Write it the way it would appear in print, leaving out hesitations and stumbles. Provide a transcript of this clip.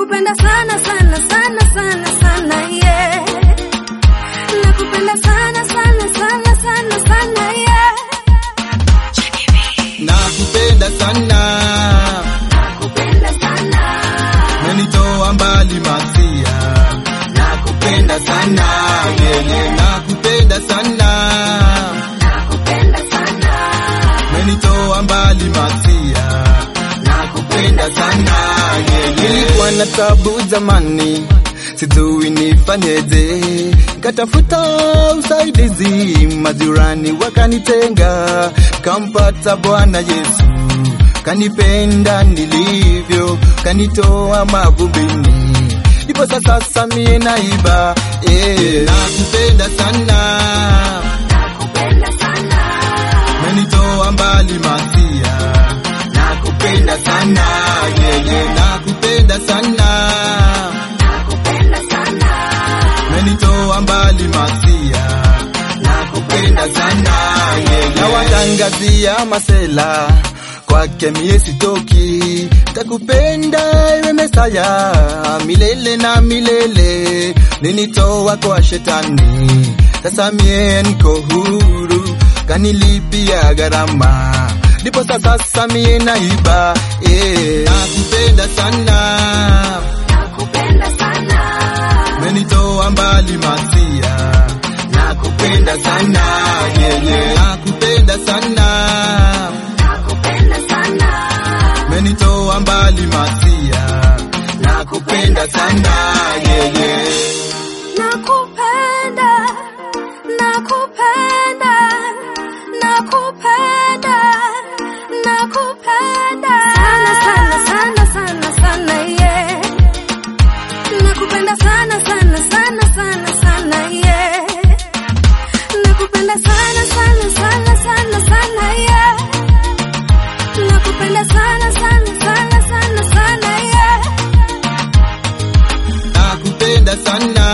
Nakupenda sana sana sana sana sana yeah. Nakupenda sana sana sana sana sana yeah. Nakupenda sana. Nakupenda sana. Menitoa mbali masia. Nakupenda sana. Yeah. Nakupenda sana. Nakupenda sana. Menitoa mbali masia. Nakupenda sana. Yeah. Nilikuwa na tabu zamani, sijui nifanyeje, nikatafuta usaidizi, majirani wakanitenga, kampata Bwana Yesu, kanipenda nilivyo, kanitoa mavumbini, ndipo sasa mie naiba. Nakupenda sana. Nakupenda sana. Menitoa mbali masia. Nakupenda sana. Yeah. Nakupenda sana. Nakupenda sana. Menitoa mbali masia. Nakupenda sana. Yeah. Na watangazia masela, kwake mie sitoki, takupenda iwe Mesaya milele na milele. Ninitoa kwa shetani, sasa mie niko huru, kanilipia gharama, ndipo sasa mie naiba. Nakupenda sana. Nakupenda sana. Menitoa mbali masia. Nakupenda sana. Yeah. Nakupenda sana. Nakupenda sana. Menitoa mbali masia. Nakupenda sana. Yeah. Nakupenda. Nakupenda. Nakupenda. Nakupenda sana sana sana sana sana yeah. Nakupenda sana sana sana sana sana yeah. Nakupenda sana sana sana sana sana yeah. Nakupenda sana sana sana sana sana yeah. Nakupenda sana.